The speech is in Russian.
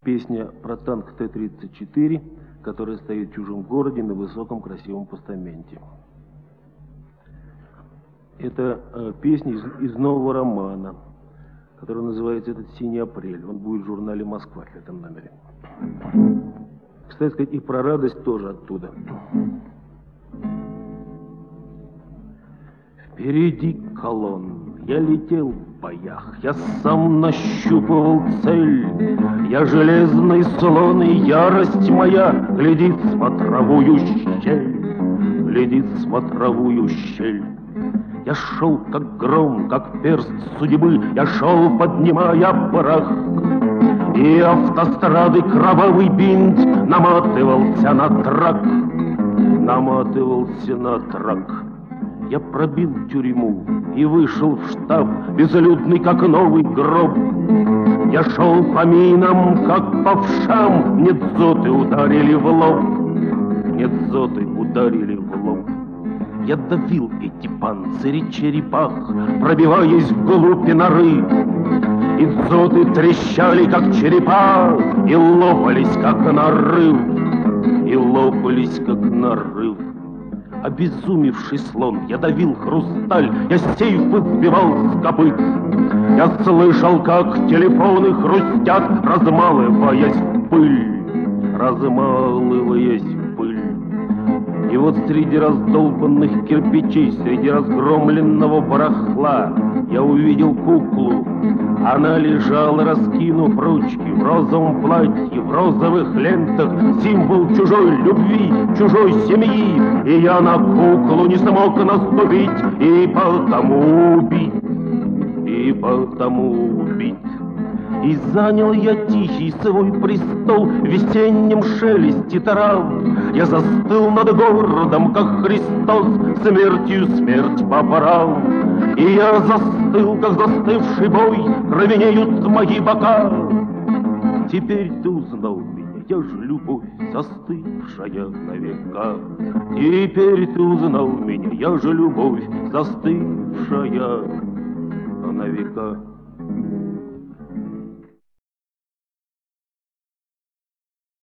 Песня про танк Т-34, который стоит в чужом городе на высоком красивом постаменте. Это песня из нового романа, который называется «Этот синий апрель». Он будет в журнале «Москва» в этом номере. Кстати сказать, и про радость тоже оттуда. Впереди колонн, я летел в боях, я сам нащупывал цель. Я железный слон, и ярость моя глядит в смотровую щель, глядит в смотровую щель. Я шел, как гром, как перст судьбы, я шел, поднимая прах, и автострады кровавый бинт наматывался на трак, наматывался на трак. Я пробил тюрьму и вышел в штаб, безлюдный, как новый гроб. Я шел по минам, как по вшам, мне дзоты ударили в лоб, мне дзоты ударили в лоб. Я давил эти панцири черепах, пробиваясь вглубь норы, и дзоты трещали, как черепа, и лопались, как нарыв, и лопались, как нарыв. Обезумевший слон, я давил хрусталь, я сейфы сбивал с копыт. Я слышал, как телефоны хрустят, размалываясь в пыль, размалываясь в пыль. И вот среди раздолбанных кирпичей, среди разгромленного барахла я увидел куклу. Она лежала, раскинув ручки, в розовом платье, в розовых лентах, символ чужой любви, чужой семьи. И я на куклу не смог наступить, и потому убить, и потому убить. И занял я тихий свой престол в весеннем шелесте трав. Я застыл над городом, как Христос, смертью смерть поправ. И я застыл, как застывший бой, кровенеют мои бока. Теперь ты узнал меня, я ж любовь, застывшая на века. Теперь ты узнал меня, я же любовь, застывшая на века.